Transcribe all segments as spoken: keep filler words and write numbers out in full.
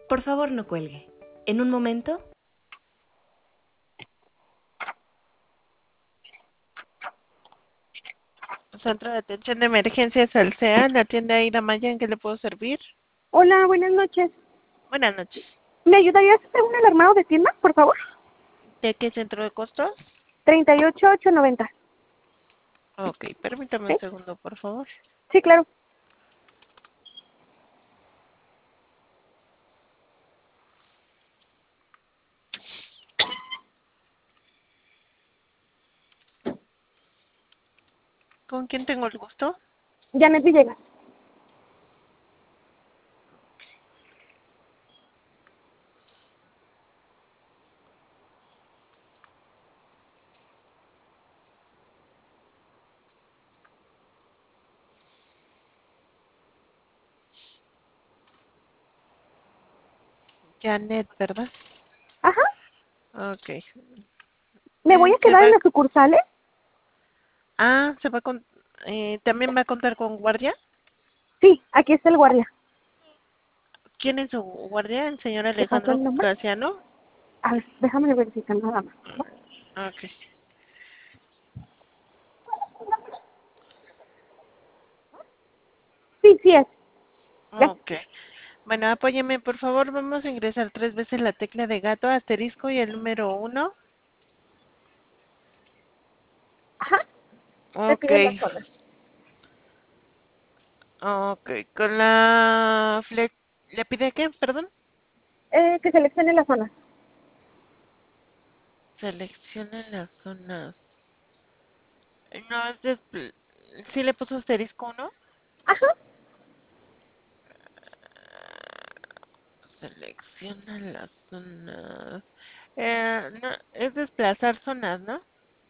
Por favor, no cuelgue. En un momento. Centro de Atención de Emergencias Alsea, la tienda Aida Maya, ¿en qué le puedo servir? Hola, buenas noches. Buenas noches. ¿Me ayudarías a hacer un alarmado de tienda, por favor? ¿De qué centro de costos? treinta y ocho ochocientos noventa. Ok, permítame ¿Sí? un segundo, por favor. Sí, claro. ¿Con quién tengo el gusto? Janet Villegas. Janet, ¿verdad? Ajá. Ok. ¿Me voy Eh, a se quedar en va... las sucursales? Ah, se va con... Eh, ¿también va a contar con guardia? Sí, aquí está el guardia. ¿Quién es su guardia? ¿El señor ¿Te pasó Alejandro el nombre? Casiano? A ver, déjame verificar nada más. ¿No? Ok. Sí, sí es. Gracias. Ok. Bueno, apóyeme, por favor. Vamos a ingresar tres veces la tecla de gato, asterisco y el número uno. Ajá. Me Ok. pide la zona. Ok, con la fle... ¿Le pide qué? Perdón. Eh, que seleccione la zona. Seleccione las zonas. No, es de... ¿Sí le puso asterisco uno? Ajá. Selecciona las zonas. Eh, no, es desplazar zonas, ¿no?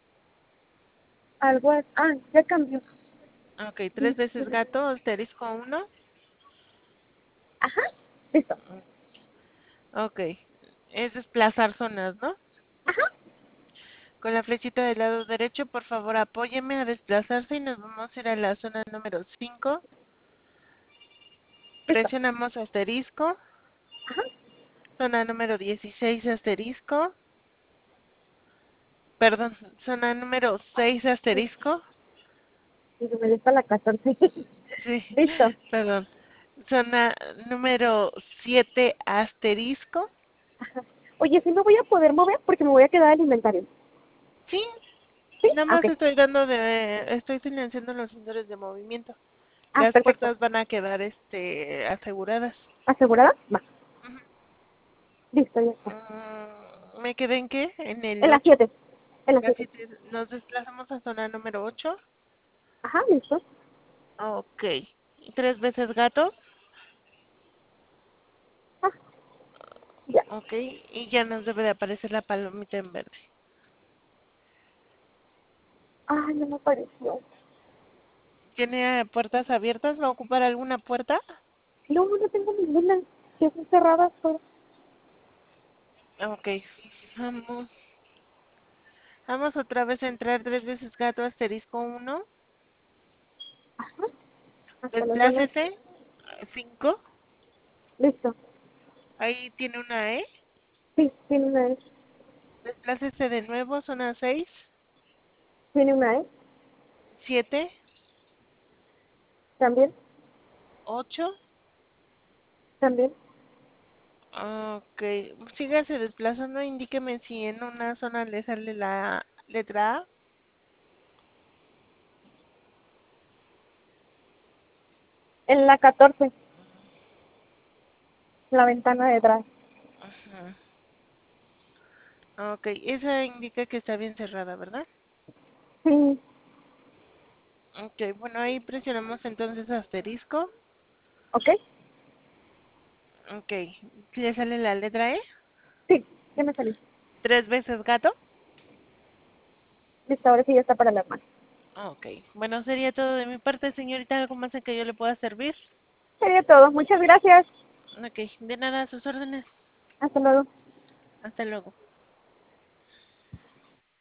Algo es... Ah, ya cambió. Ok, tres veces gato, asterisco uno. Ajá. Listo. Ok, es desplazar zonas, ¿no? Ajá. Con la flechita del lado derecho, por favor, apóyeme a desplazarse y nos vamos a ir a la zona número cinco. Listo. Presionamos asterisco. Ajá. Zona número dieciséis, asterisco. Perdón, zona número seis, asterisco. Y me dio para la catorce. Sí, Listo. perdón. Zona número siete, asterisco. Ajá. Oye, ¿sí me voy a poder mover? Porque me voy a quedar al inventario. Sí, ¿Sí? nada Ah, más ok. estoy dando de, estoy silenciando los sensores de movimiento. Ah, Las perfecto. puertas van a quedar, este, aseguradas. ¿Asegurada? Va. Ujú. Listo, ya está. Mm, ¿Me quedé en qué? En En el las ocho. siete. En las siete. Casi te- nos desplazamos a zona número ocho. Ajá, listo. Ok. Tres veces gato. Ah, ya. Ok, y ya nos debe de aparecer la palomita en verde. Ay, no me apareció. ¿Tiene puertas abiertas? ¿Va a ocupar alguna puerta? No, no tengo ninguna. Si están cerradas, pues. Ok, vamos. Vamos otra vez a entrar tres veces gato asterisco uno. Ajá. Hasta las nueve. Desplácese. Cinco. Listo. Ahí tiene una E. Sí, tiene una E. Desplácese de nuevo, zona seis. Tiene una E. Siete. También. Ocho. También. Ok, sígase desplazando, indíqueme si en una zona le sale la letra A. En la catorce. La ventana de atrás. Ajá. Ok, esa indica que está bien cerrada, ¿verdad? Sí. Ok, bueno, ahí presionamos entonces asterisco. ¿Ok? Ok, ¿le sale la letra E? Sí, ya me salí. Tres veces gato. Listo, ahora sí ya está para la mano. Ok, bueno, sería todo de mi parte, señorita. ¿Algo más en que yo le pueda servir? Sería todo. Muchas gracias. Ok, de nada, a sus órdenes. Hasta luego. Hasta luego.